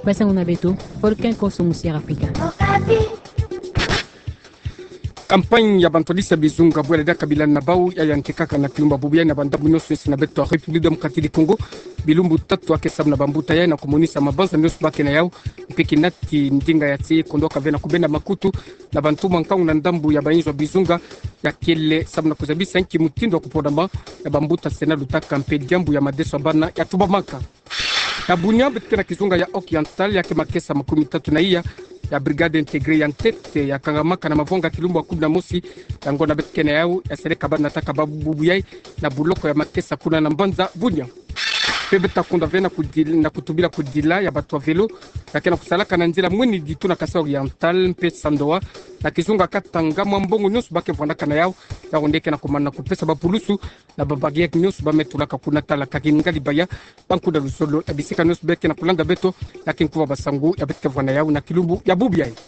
Pesa unabeto, Volcan Consommation Africa. Campagne ya bantolisa bizunga bwele da kabila na bau ya yankekaka na kilumba bubuya na bandabu nyoso esi na beto ya République démocratique du Congo bilumbu tatu ake sabu na bambuta ya na komonisa mabanza nyoso bake na yao mpeki nati ndinga ya tii kondoka vena kubenda makutu na bantu mankangu na ndambu ya bainzo bizunga ya kele sabu na kuzabisa nki mutindo wa kupodama ya bambuta sena lutaka mpe jambu ya madeso bana ya tubamaka na bunya betuke na kizunga ya Occidental ya kemakesa makumi tatu na iya ya brigade integre ya ntete ya kangamaka na mavonga kilumbu wa 11 ya ngona betkene yao ya sereka bana nataka babu yai na buloko ya makesa kuna na mbanza bunya pebeta kunda vena kudila na kutubila kudila ya batu wa velo lakini kusalaka na nzila mwini ditu na kasa oriental mpe sandoa na kizunga katanga mwambongo nyosu bake vwandaka na yao ya ondeke na kumana kupesa bapulusu na babagiek nyosu bametulaka kuna tala kakingali baya bankuda lusolo ya bisika nyosu beke na kulanda beto lakini kuwa basangu ya betke vwana yao na kilumbu ya bubi yai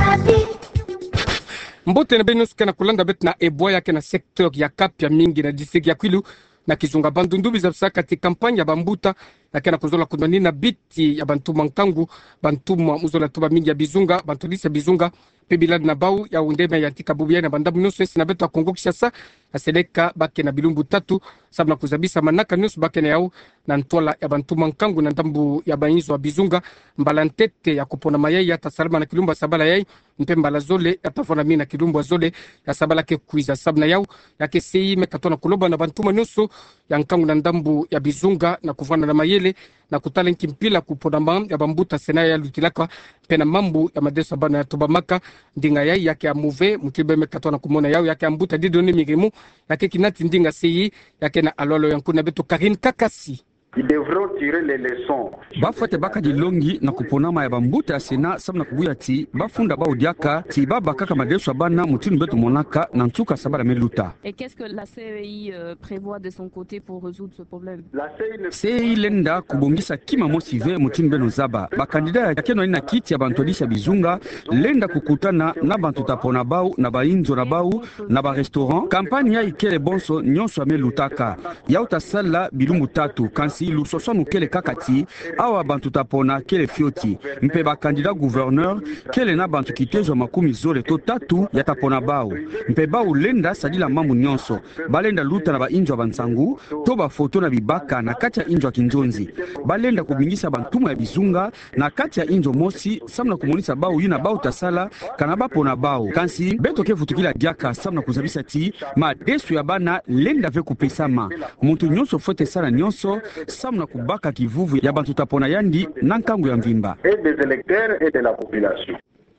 mbote na benyosu kena kulanda bet na ebwa yake na sektor ya kapya mingi na district ya Kwilu na kizunga bandu ndubi za bisaka ti kampanya ya bambuta na kena kuzola kundani na biti ya bantuma nkangu bantuma muzola tuba mingi ya bizunga bantolisa bizunga pebilad na bau ya undeme ya tika bubu ya na bandabu nyoso esi na beto ya Kongo Kishasa aseleka bake na bilumbu tatu sabu na kuzabisa manaka nyoso bake na yao na ntwala ya bantuma nkangu na ndambu ya bainzo wa bizunga mbala ntete ya kupona mayai ya tasalama na kilumba sabala yai mpe mbala zole ya tafona mi na kilumbu wa zole ya sabala ke kuiza sabu na yao ya kesei mekatona kuloba na bantuma nyoso ya nkangu na ndambu ya bizunga na kuvana na mayele na kutala nkimpila kupona ya bambuta sena ya lutilaka pena mambu ya madeso bana ya tubamaka ndinga yai yake ya mouve mkibe mekatona kumona yao yake ya mbuta didoni migrimu yake kinati ndinga seyi yake na alolo yankuna beto Karine Kakasi. Ils devront tirer les leçons. Bafate baka dilongi na kuponama ya bambuta ya sena samna kubuya ti bafunda ba odiaka ti baba kaka madeso bana mutinu betu monaka na ntuka sabara meluta. Et qu'est-ce que la CEI prévoit de son côté pour résoudre ce problème? La CEI lenda kubongisa kima mosive mutinu beno zaba bakandida ya keno ina kiti ya bantodisha bizunga lenda kukutana na bantu tapona bau na bainzo na bau na ba restaurant kampani ya ikele bonso nyonso amelutaka ya utasala bilumbu tatu kansi lu sosonu kele kakati awa bantu tapona kele fioti mpe ba candidat gouverneur kele na bantu kitezo makumi zole to tatu ya tapona bau mpe bau lenda sadila mamu nyonso balenda luta na ba injo bansangu to ba foto na bibaka na kati ya injo ya kinjonzi balenda kubingisa bantuma ya bizunga na kati ya injo mosi samna kumonisa bau yina bau tasala kana bapona bau kansi beto ke futukila diaka samna kuzabisa ti ma desu ya bana lenda ve kupesama muntu nyonso fote sala nyonso samna kubaka kivuvu ya bantu tapona yandi na nkangu ya mvimba et des électeurs et de la population.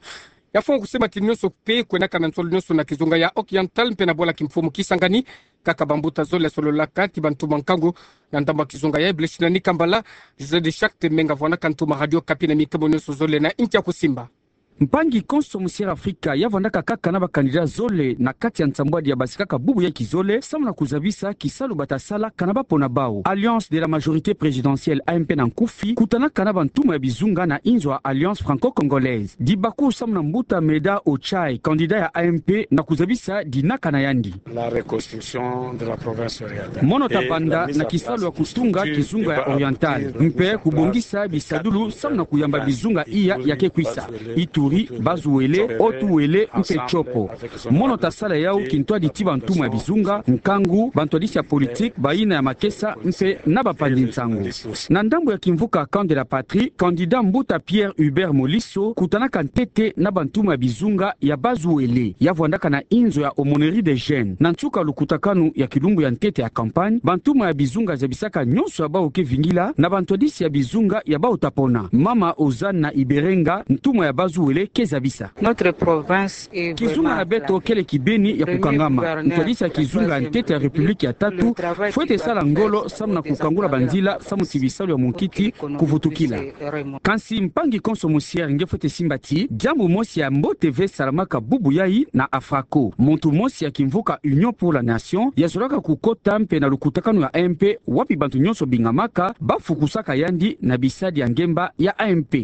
Yafo kusema ti nyonso pe kwena kana nsolo nyonso na kizunga ya Occidental mpe na bola kimfumu kisangani kaka bambuta zole solo la kati bantuma nkangu na ndamba kizunga ya bleshina ni kambala José de Chaque menga vwana kantuma radio kapi na mikabo nyonso zole na inti ya kusimba mpangi Consommation Africa yavandaka kaka na bakandida zole na kati ya nsambwadi ya basi kaka bubu ya kizole samna kuzabisa kisalo batasala kana bapona bao Alliance de la majorité présidentielle AMP na nkufi kutana kana bantuma ya bizunga na inzo ya Alliance franco-congolaise dibaku samna mbuta meda ochai candidat ya AMP na kuzabisa dinaka na yandi la reconstruction de la province orientale mono tabanda na kisalo ya kutunga kizunga ya oriental mpe kubongisa bisadulu samna kuyamba bizunga iya yake kwisa Ituri bazuwele otuwele mpe chopo mono tasala yao kintwa ditiba ntuma ya bizunga nkangu bantwadisi ya politique baina ya makesa mpe na bapandi nsangu na ndambo ya kimvuka camp de la patrie candidat mbuta Pierre Hubert Moliso kutanaka ntete na bantuma ya bizunga ya bazuwele yavwandaka na inzo ya aumônerie des jeunes na ntsuka lukutakanu ya kilumbu ya ntete ya campagne bantuma ya bizunga zabisaka nyonso ya baoke vingila na bantwadisi ya bizunga ya baotapona mama Ozane na Iberenga ntuma ya bazuwele kezabisa notre province est kizunga na beto kele kibeni ya kukangama ntwadisa kizunga ntete ya republiki ya tatu fwete sala ngolo samna kukangula banzila samu tibisalo ya munkiti kuvutukila kansi mpangi Consommation nge fwete simbati jambu mosi ya mbote ve salamaka bubu yai na afrako muntu mosi ya kimvuka Union pour la Nation yazolaka kukota mpe na lukutakano ya AMP wapi bantu nyonso bingamaka bafukusaka yandi na bisadi ya ngemba ya AMP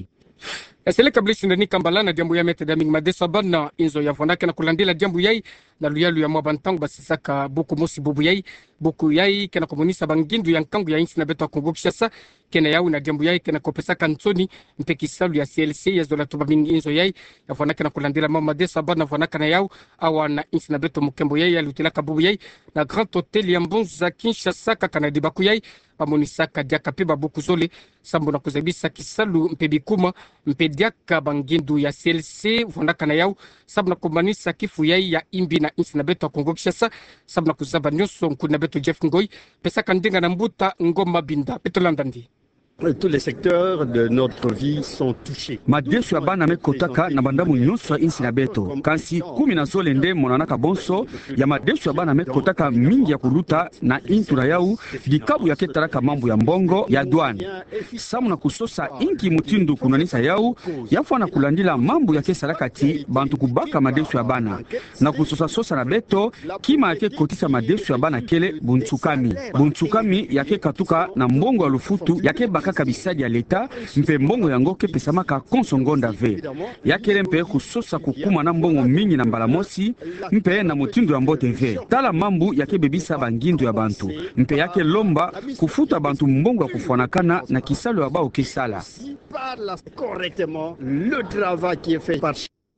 Seleka blessing ni kambala na jambo ya mete da mingi madeso bana inzo ya vonake na kulandela jambo yai na luyalu ya mwabantangu basisaka buku mosi bubu yai kena komunisa bangindu ya nkangu ya insi na beto wa Kongo Kishasa kena yao na jambo yai kena kopesa kansoni mpe kisalu ya CLC ya zola tuba mingi inzo yai ya vanaka na kulandila mama desa ba na vanaka na yao awa na insi na beto mukembo yai ya lutila kabubu yai na Grand Hotel ya Mbonza Kinshasa kaka dibaku yai bamonisaka diaka pe babuku zole sambo na kuzabisa kisalu mpe bikuma mpe diaka bangindu ya CLC vanaka na yao sabu na kumanisa kifu yai ya imbi na insi na beto wa Kongo Kinshasa sabu na kuzaba nyoso nkuna beto Jeff Ngoi pesa kandinga na mbuta ngoma binda beto landandi. Tous les secteurs de notre vie sont touchés. Madesu ya bana mekotaka na bandamu nyonso ya insi na beto. Kansi 10 na zolende monanaka bonso ya madesu ya bana mekotaka mingi ya kuluta na intura yau dikabu ya ketaraka mambo ya mbongo ya douane. Samu na kusosa inki mutindu kunanisa yau yafwa na kulandila mambo ya kesarakati bantu kubaka madesu ya bana. Na kusosa sosa na beto kima yake kotisa madesu ya bana kele buntsukami. Buntsukami yake katuka na mbongo ya lufutu yake baka kabisadi ya leta mpe mbongo yango ke pesamaka konsongonda ve yakele mpe kusosa kukuma na mbongo mingi na mbalamosi mpe na motindo ya mbote ve tala mambu yake bebisa bangindu ya bantu mpe yake lomba kufuta bantu mbongo ya kufuanakana na kisalo ya bao kesala correctement le travail qui est fait par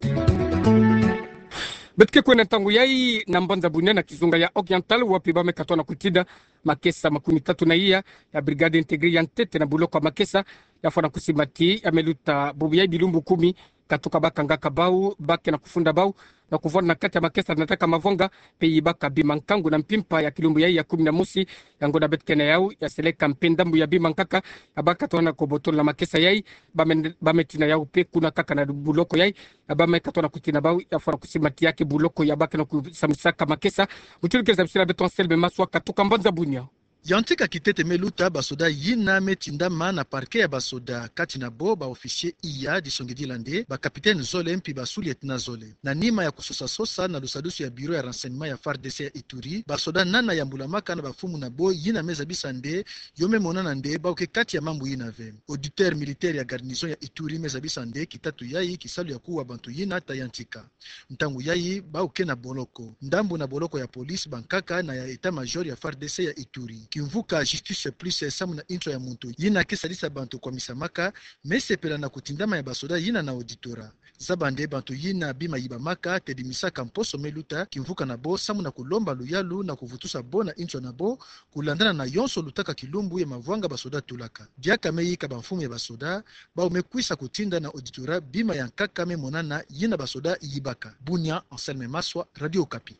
betke kwena tangu yai na Mbanza Bunia na Kizunga ya Oriental wapi bame katona kutida makesa 13 na iya ya brigade integre ya Ntete na buloko wa makesa yafana kusimati yameluta bubu yai bilumbu 10 katoka bakanga kabau bake na kufunda bau na kuvona na kati ya makesa nataka mavonga peyi baka bimankangu na mpimpa ya kilumbu yai ya 11 yango na betke na yau ya seleka mpendambu ya bimankaka abaka tona kobotola na makesa yai bame tina yau pe kuna kaka na buloko yai bame katona kutina bau yafana kusimati yake buloko ya bake na kusamsaka makesa utulekeza bisila beton selbe maswa katoka Mbanza Bunia Yantika kitete meluta basoda yina metindama na parke ya basoda kati na bo ba officier iya disongedi lande ba kapitaine Zole mpi ba sous-lieutenant Zole na nima ya kusosa sosa na lusadusu ya bureau ya renseignement ya FARDC ya Ituri basoda nana ya mbulamaka na bafumu na bo yina meza bisande yome monana nde ba oke kati ya mambu yina ve auditeur militaire ya garnison ya Ituri meza bisande kitatu yai kisalu ya kuwa bantu yina tayantika ntangu yai ba oke na boloko ndambu na boloko ya police bankaka na ya etat major ya FARDC ya Ituri kimvuka justice plus samu na intro ya muntu yina kesalisa bantu kwa misamaka mesepela na kutindama ya basoda yina na auditora zabande bantu yina bima yibamaka tedimisaka mposo meluta kimvuka na bo samu na kulomba luyalu na kuvutusa bona intro na bo kulandana na yonso lutaka kilumbu ya mavwanga basoda tulaka diaka meyika bamfumu ya basoda ba umekwisa kutinda na auditora bima ya nkaka monana yina basoda yibaka Bunia Anselme Maswa Radio Okapi.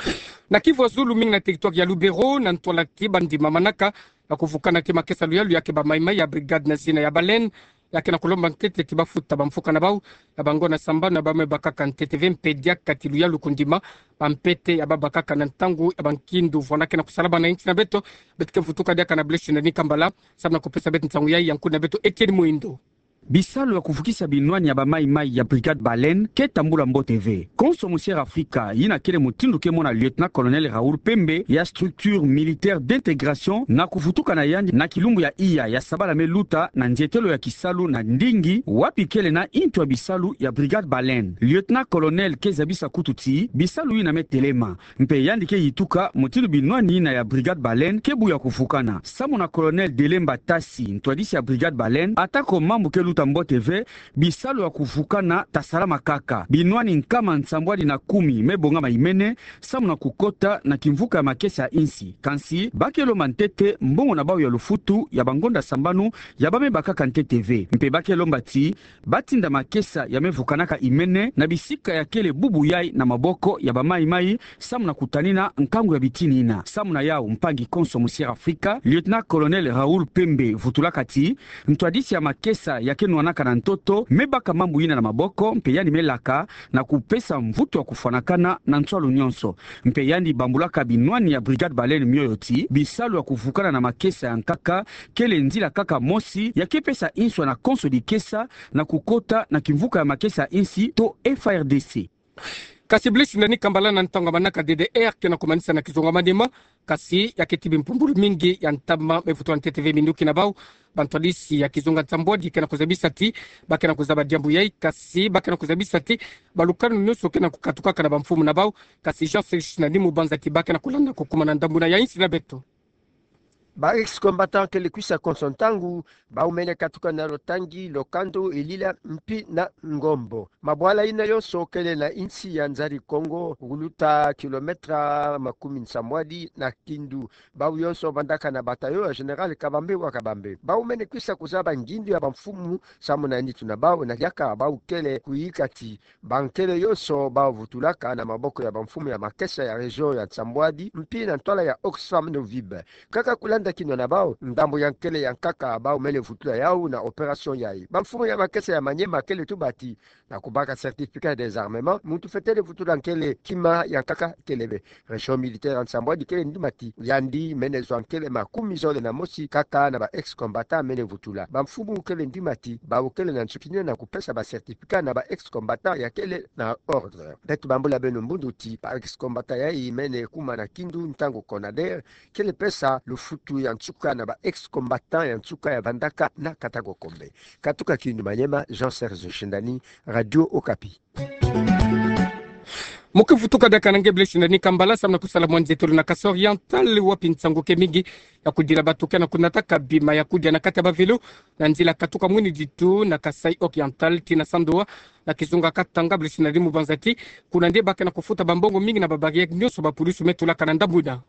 Na Kivu Zulu mingi na territoire ya Lubero na Ntola Kibandi Mamanaka na kuvukana ke makesa luyalu yake ba maimai ya brigade na zina ya Balen yake na kulomba Ntete kibafuta bamfuka na bau ya bango na samba na bame bakaka Ntete vempedia kati luyalu kundima bampete ya babakaka na ntangu ya bankindu vonake na kusalaba na inchi na beto betike mfutuka diaka na bleshi na nikambala sabna kupesa betu ntangu yai yanku na beto Etienne Muindo bisalo ya kufukisa binwani ya bamaimai ya brigade Baleine ketambula mbo TV konso musier Afrika yina kele mutindu ke mona lieutenant colonel Raoul Pembe ya structure militaire d'intégration na kufutuka na yanji na kilumbu ya iya ya sabala meluta na njetelo ya kisalu na ndingi wapi kele na into ya bisalu ya brigade Baleine lieutenant colonel Kezabisa Kututi bisalu yina metelema mpe yandi ke yituka mutindu binwani yina ya brigade Baleine kebu ya kufukana samu na colonel Delemba Tasi ntwadisi ya brigade Baleine atako mambu ke Tambo TV bisalo ya kufukana tasalama kaka binwani nkama nsambwadi na 10 mebonga maimene samu na kukota na kimvuka ya makesa ya insi kansi bakelo mantete mbongo na bao ya lufutu ya bangonda sambanu ya bame bakaka Nte TV mpe bakelo mbati batinda makesa ya mevukanaka imene na bisika ya kele bubu yai na maboko ya bamaimai samu na kutanina nkangu ya bitinina samu na yao mpangi konso musier Afrika lieutenant colonel Raoul Pembe vutulakati ntwadisi ya makesa ya nwanaka na ntoto mebaka mambu yina na maboko mpe yani melaka na kupesa mvuto wa kufanakana na nswalu nyonso mpe yani bambulaka binwani ya brigade Baleine mioyoti bisalu ya kufukana na makesa ya nkaka kele nzila kaka mosi ya kepesa inswa na konso di kesa na kukota na kimvuka ya makesa ya insi to FARDC kasi blesi ndani kambala na ntanga manaka DDR kena kumanisa na kizonga madema kasi ya ketibi mpumbulu mingi ya ntama mefutu wa NTTV minduki na bau bantwalisi ya kizonga tambodi kena kuzabisa ti bakena kuzaba diambu yai kasi bakena kuzabisa ti balukanu nyuso kena kukatukaka na bamfumu na bau kasi Jean Serge na nimu banza ti bakena kulanda kukuma na ndambuna ya insi na beto ba ex-combattant que le kuisa konsontangu ba umene katuka na Rotangi, Lokando, Elila, Mpi na Ngombo. Mabwala ina yoso kele na insi ya Nzari Kongo uluta kilometra makumi nsamwadi na Kindu. Ba uyonso bandaka na batayo ya General Kabambe wa Kabambe. Ba umene kuisa kuzaba ngindu ya bamfumu samu na nitu na bao na yaka ba ukele kuikati. Bankele yoso ba vutulaka na maboko ya bamfumu ya makesa ya region ya Nsambwadi, Mpi na Ntola ya Oxfam Novibe. Kaka kulanda kino na bao ndambo ya nkele ya nkaka bao mele vutula yao na operation yai. Bamfumu ya makesa ya Manyema kele tubati na kubaka certificat des armements mutu fetele vutula nkele kima ya nkaka kelebe. Region militaire Nsambwadi kele ndimati yandi mene zwa nkele makumi zole na mosi kaka na ba ex-combattant mene vutula. Bamfumu kele ndimati bao kele na nsukinye na kupesa ba certificat na ba ex-combattant ya kele na ordre. Betu bambula beno mbunduti ba ex-combattant yai mene kuma na Kindu ntango Konader kele pesa lufutu ya nsuka na ba ex-combattant ya nsuka ya bandaka na Katago Kombe. Katuka Kindu Manyema, Jean-Serge Shindani, Radio Okapi. Mukivutuka daka nange bleshindani kambala samna kusala mwanzetu na Kasa Oriental wapi nsango kemigi ya kudila batuka na kunataka bima ya kudia na kata bavelo na nzila katuka mwini jitu na Kasai Oriental tina sandoa na kizunga katanga bleshindani mubanzati kuna ndiye baka na kufuta bambongo mingi na babari ya nyoso bapulisu metula kananda buda.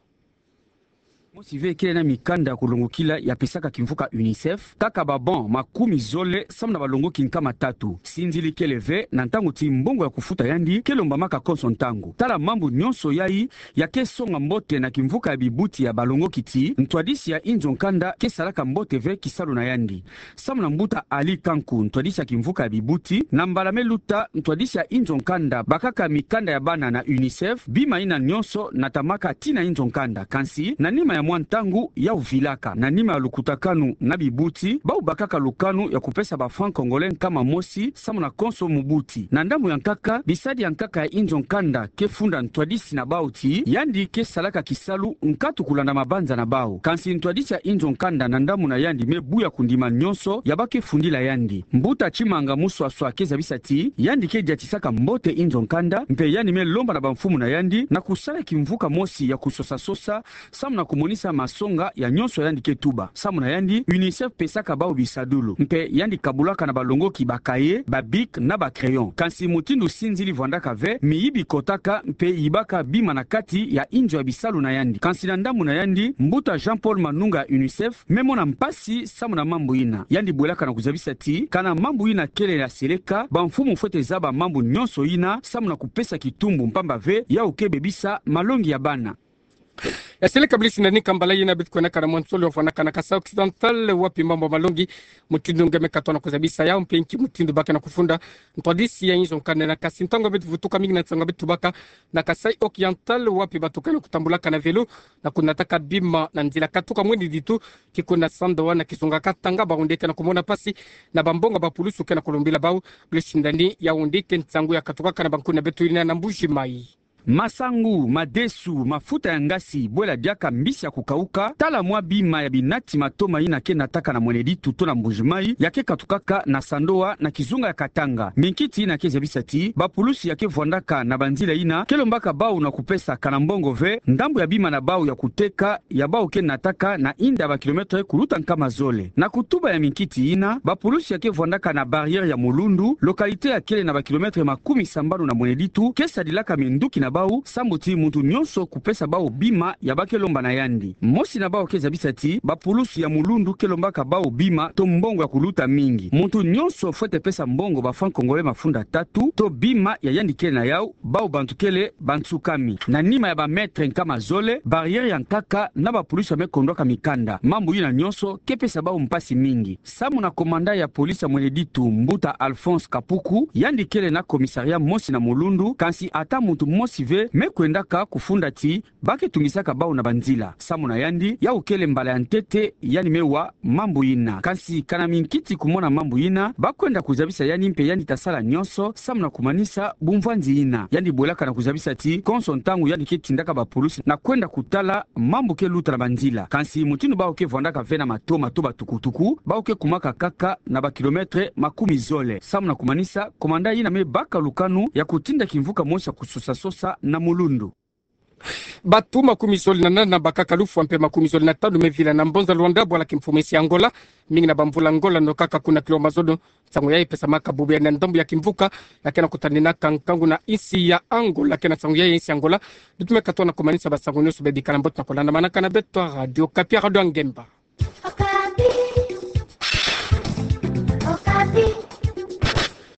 Mosive kile na mikanda kulongokila ya pesaka kimvuka UNICEF kaka babon makumi zole samna balongo kinkama tatu sinzili keleve na ntango timbongo ya kufuta yandi kelomba maka konso ntango tala mambu nyonso yai ya kesonga mbote na kimvuka ya bibuti ya balongo kiti ntwadisi ya inzo nkanda kesalaka mbote ve kisalo na yandi samna mbuta Ali Kanku ntwadisi ya kimvuka ya bibuti na mbalame luta ntwadisi ya inzo nkanda bakaka mikanda ya bana na UNICEF bima ina nyonso na tamaka tina inzo nkanda kansi na nima ya mwantangu ya uvilaka na nima ya lukutakanu na bibuti bau bakaka lukanu ya kupesa ba franc congolais kama mosi samu na konso mubuti na ndamu ya nkaka bisadi ya nkaka ya inzo nkanda kefunda ntwadisi na bauti yandi kesalaka kisalu nkatu kulanda mabanza na bao kansi ntwadisi ya inzo nkanda na ndamu na yandi mebu ya kundima nyonso ya bake fundila yandi mbuta chimanga musu aswa keza bisati yandi ke jatisaka mbote inzo nkanda mpe yandi me lomba na bamfumu na yandi na kusala kimvuka mosi ya kusosa sosa samu na kumonisa masonga ya nyonso yandi ketuba samu na yandi UNICEF pesaka bao bisadulu mpe yandi kabulaka na balongo ki bakaye babik na ba crayon kansi mutindu sinzili vwandaka ve miyibi kotaka mpe yibaka bima na kati ya injo ya bisalu na yandi kansi na ndamu na yandi mbuta Jean-Paul Manunga UNICEF memo na mpasi samu na mambu ina yandi bwelaka na kuzabisa ti kana mambu ina kele ya seleka bamfumu fwete zaba mambu nyonso ina samu na kupesa kitumbu mpamba ve ya ukebe bisa malongi ya bana. Yasele kablisi ndani kambala yina bitu na kana mwansolo wafana kana Kasa Occidental wapi mambo malongi mutindo ngeme katona kuzabisa yao mpenki mutindo baka na kufunda ntwadisi ya inzo nkane na kasi ntango bitu vutuka mingi na ntango bitu baka na Kasai Oriental wapi batukana kutambulaka na velo na kunataka bima na nzila katuka mwindi ditu kikuna sandoa na kizunga katanga baundeke na kumona pasi na bambonga bapulusu kena kulumbila bao blisi ndani ya undike ntangu ya katuka kana bankuna betu ina na Mbuji Mai. Masangu, madesu, mafuta ya ngasi, bwela diaka mbisi ya kukauka, tala mwa bima ya binati matoma ina ke nataka na mwenedi tuto na Mbuji Mai, yake katukaka na sandoa na kizunga ya katanga. Minkiti ina ke zebisati, bapulusi yake vwandaka na banzila ina, kelombaka bau na kupesa kanambongo ve, ndambu ya bima na bau ya kuteka, ya bau ke nataka na inda ba kilometre kuluta nkama zole. Na kutuba ya minkiti ina, bapulusi yake vwandaka na barriere ya Mulundu, lokalite ya kele na ba kilometre makumi sambanu na mwenedi tu, kesa dilaka menduki na bau sambuti muntu nyonso kupesa bao bima ya bakelomba na yandi mosi na bao keza bisati bapulusu ya Mulundu kelombaka bao bima to mbongo ya kuluta mingi muntu nyonso fwete pesa mbongo ba franc congolais mafunda tatu to bima ya yandi kele na yao bao bantukele bantsukami na nima ya ba metre nkama zole barriere ya nkaka na bapulusu ya mekondwaka mikanda mambu yina nyonso kepesa bao mpasi mingi samu na komanda ya polisi ya mweneditu mbuta Alphonse Kapuku yandi kele na komisaria mosi na Mulundu kansi ata muntu mosi ve mekwendaka kufunda ti bake tungisaka bao na banzila samu na yandi ya ukele mbala ya ntete yani mewa mambu ina kansi kana minkiti kumona mambu ina bakwenda kuzabisa yani mpe yani tasala nyonso samu na kumanisa bumvanzi ina yani bwelaka na kuzabisa ti konso ntangu yani ketindaka bapulusi na kwenda kutala mambu ke luta na banzila kansi mutinu bao ke vwandaka vena matoma to batukutuku bao ke kumaka kaka na ba kilometre makumi zole samu na kumanisa komanda ina me baka lukanu ya kutinda kimvuka mosi ya kusosa sosa na Mulundu. batu makumisoli na bakakalufu ampe makumisoli na tano mevila na mbonza Luanda bwala kimfumesi Angola mingi na bambula Angola no kaka kuna kilo mazodo sango ya pesa makabubu ya ndombo ya kimvuka lakini kutanina kankangu na isi ya Angola lakini sango ya isi Angola dutume katona kumanisa basango nyoso bedikana mbota kolana manaka na beto radio Kapia radio Ngemba. Okapi.